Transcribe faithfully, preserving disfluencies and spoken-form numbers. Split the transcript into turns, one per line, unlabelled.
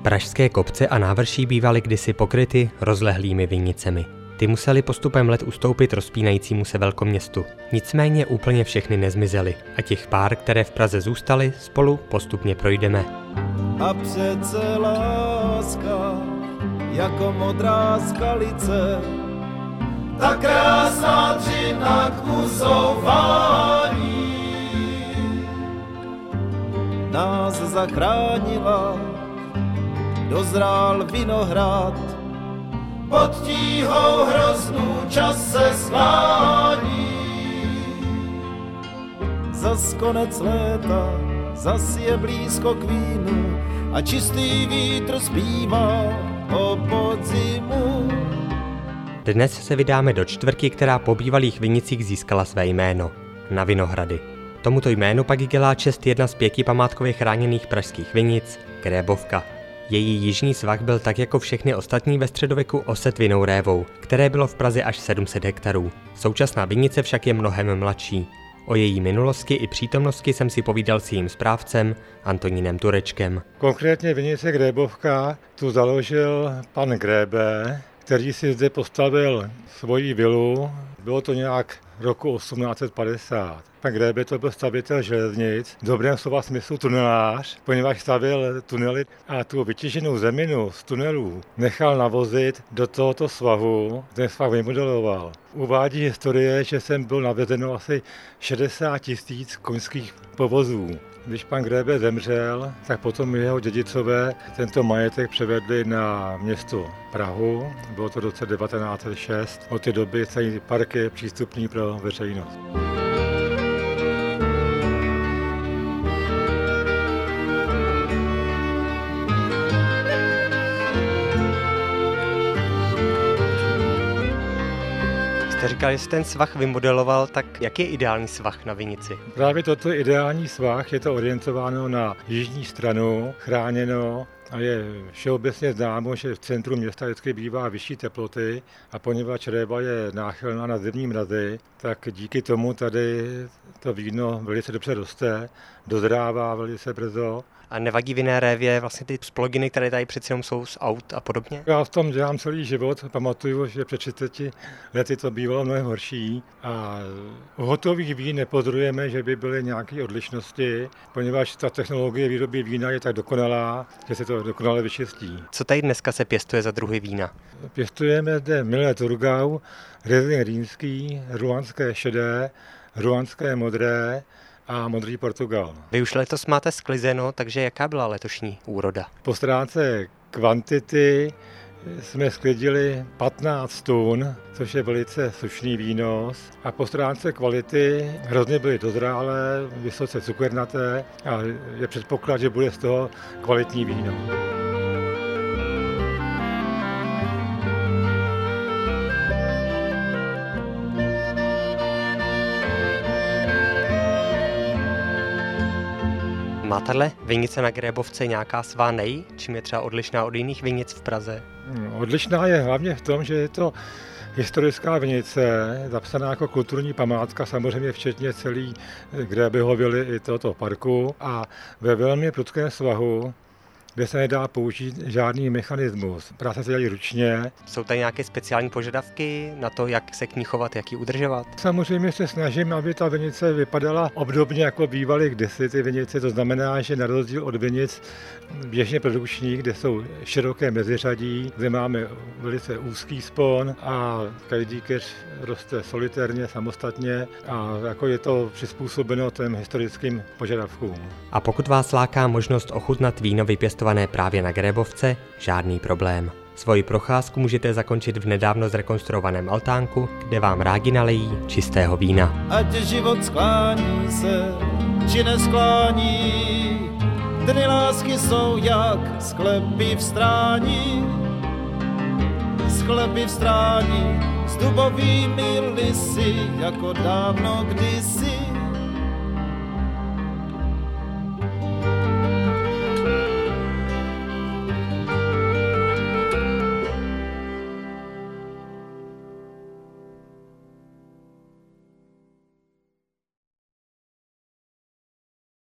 Pražské kopce a návrší bývaly kdysi pokryty rozlehlými vinicemi. Ty museli postupem let ustoupit rozpínajícímu se velkoměstu. Nicméně úplně všechny nezmizely a těch pár, které v Praze zůstaly, spolu postupně projdeme.
A přece láska, jako modrá skalice, ta krásná dřina k uzování nás zachránila, dozrál vinohrad, pod tíhou hroznou čas se slání. Zas konec léta, zas je blízko k vínu a čistý vítr zpívá o podzimu.
Dnes se vydáme do čtvrti, která po bývalých vinicích získala své jméno – na Vinohrady. Tomuto jménu pak dělá čest jedna z pěti památkově chráněných pražských vinic – Grébovka. Její jižní svah byl tak jako všechny ostatní ve středověku oset vinnou révou, které bylo v Praze až sedm set hektarů. Současná vinice však je mnohem mladší. O její minulosti i přítomnosti jsem si povídal s jejím správcem Antonínem Turečkem.
Konkrétně vinice Grébovka tu založil pan Grébe, který si zde postavil svoji vilu. Bylo to nějak roku osmnáct set padesát. Pan Grébe to byl stavitel železnic, v dobrém slova smyslu tunelář, poněvadž stavil tunely a tu vytěženou zeminu z tunelů nechal navozit do tohoto svahu, ten svah vymodeloval. Uvádí historie, že sem byl navezeno asi šedesát tisíc koňských povozů. Když pan Grébe zemřel, tak potom jeho dědicové tento majetek převedli na město Prahu. Bylo to v roce devatenáct set šest. Od té doby celý park je přístupný pro veřejnost.
Jste říkal, že jste ten svah vymodeloval, tak jaký je ideální svah na vinici?
Právě toto je ideální svah, je to orientováno na jižní stranu, chráněno a je všeobecně známo, že v centru města vždycky bývá vyšší teploty a poněvadž réva je náchylná na zimní mrazy, tak díky tomu tady to víno velice dobře roste, dozrává velice brzo.
A nevadí vinné révě vlastně ty splodiny, které tady přeci jenom jsou z aut a podobně?
Já v tom dělám celý život, pamatuju, že před třiceti lety to bývalo mnohem horší a u hotových vín nepozorujeme, že by byly nějaké odlišnosti, poněvadž ta technologie výroby vína je tak dokonalá, že se to dokonale vyčistí.
Co tady dneska se pěstuje za druhy vína?
Pěstujeme zde Milé Thurgau, Riesling rýnský, ruanské šedé, ruanské modré a modrý Portugal.
Vy už letos máte sklizeno, takže jaká byla letošní úroda?
Po stránce kvantity jsme sklidili patnáct tun, což je velice slušný výnos. A po stránce kvality hrozně byly dozrálé, vysoce cukernaté a je předpoklad, že bude z toho kvalitní víno.
Má tahle vinice na Grébovce nějaká svá nej, čím je třeba odlišná od jiných vinic v Praze?
Odlišná je hlavně v tom, že je to historická vinice, zapsaná jako kulturní památka, samozřejmě včetně celý Gréběho vily i tohoto parku a ve velmi prudkém svahu, kde se nedá použít žádný mechanismus. Práce se dělají ručně.
Jsou tady nějaké speciální požadavky na to, jak se k ní chovat, jak ji udržovat?
Samozřejmě se snažím, aby ta vinice vypadala obdobně jako bývaly kdysi ty vinice. To znamená, že na rozdíl od vinic běžně produkčních, kde jsou široké meziřadí, kde máme velice úzký spon a každý keř roste solitérně, samostatně a jako je to přizpůsobeno těm historickým požadavkům.
A pokud vás láká možnost ochutnat víno vypěstované právě na Grébovce, žádný problém. Svoji procházku můžete zakončit v nedávno zrekonstruovaném altánku, kde vám rádi nalejí čistého vína.
Ať život sklání se, či nesklání, dny lásky jsou jak sklepy v strání, sklepy v strání s dubovými lisy, jako dávno kdysi.